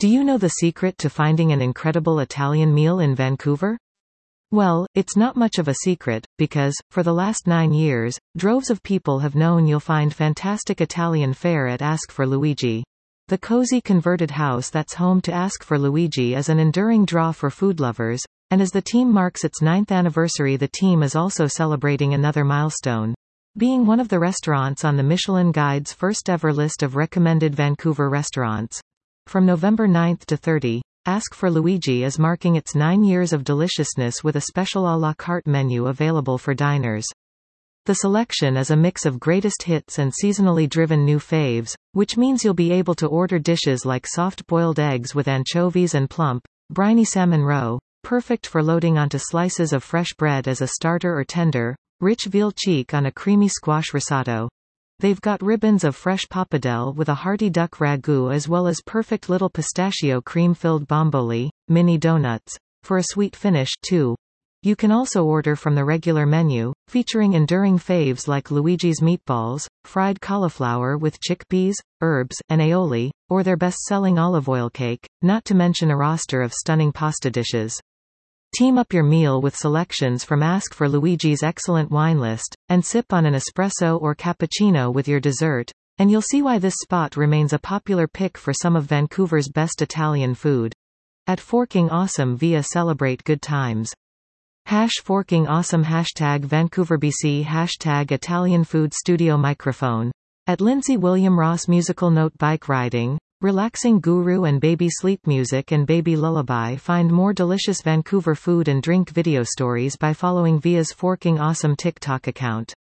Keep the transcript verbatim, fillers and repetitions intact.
Do you know the secret to finding an incredible Italian meal in Vancouver? Well, it's not much of a secret, because, for the last nine years, droves of people have known you'll find fantastic Italian fare at Ask for Luigi. The cozy converted house that's home to Ask for Luigi is an enduring draw for food lovers, and as the team marks its ninth anniversary, the team is also celebrating another milestone. Being one of the restaurants on the Michelin Guide's first ever list of recommended Vancouver restaurants. From November ninth to thirtieth, Ask for Luigi is marking its nine years of deliciousness with a special à la carte menu available for diners. The selection is a mix of greatest hits and seasonally driven new faves, which means you'll be able to order dishes like soft-boiled eggs with anchovies and plump, briny salmon roe, perfect for loading onto slices of fresh bread as a starter, or tender, rich veal cheek on a creamy squash risotto. They've got ribbons of fresh pappardelle with a hearty duck ragu, as well as perfect little pistachio cream-filled bomboli, mini donuts, for a sweet finish, too. You can also order from the regular menu, featuring enduring faves like Luigi's meatballs, fried cauliflower with chickpeas, herbs, and aioli, or their best-selling olive oil cake, not to mention a roster of stunning pasta dishes. Team up your meal with selections from Ask for Luigi's excellent wine list, and sip on an espresso or cappuccino with your dessert, and you'll see why this spot remains a popular pick for some of Vancouver's best Italian food. At Forking Awesome via Celebrate Good Times. Hash Forking Awesome Hashtag Vancouver B C Hashtag Italian Food Studio Microphone. At Lindsay William Ross Musical Note Bike Riding, Relaxing Guru and Baby Sleep Music and Baby Lullaby. Find more delicious Vancouver food and drink video stories by following Via's Forking Awesome TikTok account.